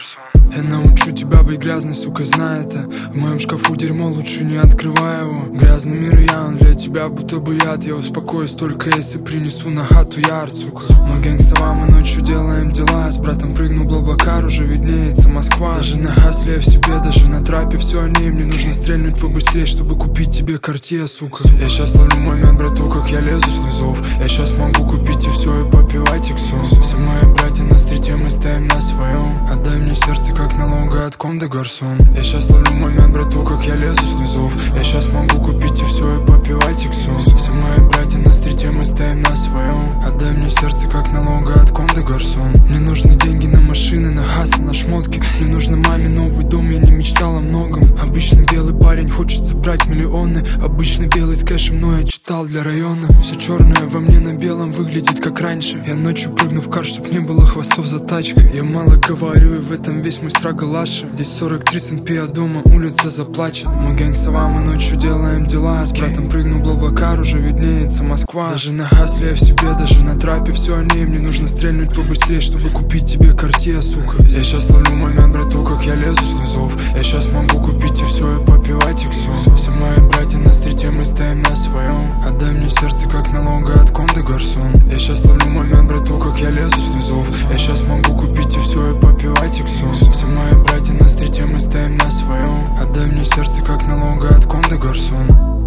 гарсон. Я научу тебя быть грязной, сука, знай это. В моем шкафу дерьмо, лучше не открывай его. Грязный мир, я он для тебя будто бы яд. Я успокоюсь только если принесу на хату ярд, сука. Мы гэнг сова, мы ночью делаем дела. С братом прыгну Блаблакар, уже виднеется Москва. Даже на хасле в себе, даже на трапе все о ней. Мне нужно стрельнуть побыстрее, чтобы купить тебе Cartier, сука. Я щас ловлю момент, брату, как я лезу с низов. Я щас могу купить и все, и попивать иксу. Все мои братья на стрите, мы стоим на своем. Отдай мне сердце, как налога от Ком де Гарсон. Я щас ловлю момент, брату, как я лезу с низов. Я щас могу купить и все, и попивать иксу. Все мои братья на стрите, мы стоим на своем. Отдай мне сердце, как налога от Ком де Гарсон. Мне нужны деньги на машины, на хасл, на шмотки. Мне нужно маме новый дом, я не мечтал о многом. Обычный белый парень хочет собрать миллионы. Обычный белый с кэшем, но я читал для района. Все черное во мне на белом выглядит как раньше. Я ночью прыгну в кар, чтоб не было хвостов за тачкой. Я мало говорю, и в этом весь мой страгл Аша. Здесь 43 СНП, а дома улица заплачет. Мы гэнг сова, мы ночью делаем дела. С братом прыгну Блаблакар, уже виднеется Москва. Даже на хасле я в себе, даже на трапе все о ней. Мне нужно стрельнуть побыстрее, чтобы купить тебе Cartier, сука. Я щас ловлю момент, брату, как я лезу с низов. Я щас могу купить и все, и попивать иксу. Все мои братья на стрите, мы стоим на своем. Отдай мне сердце, как налога от Ком де Гарсон. Я щас ловлю момент, брату, как я лезу с низов. Я щас могу купить и все, и попивать иксу. Все мои братья на стрите, мы стоим на своем. Отдай мне сердце, как налога от Ком де Гарсон.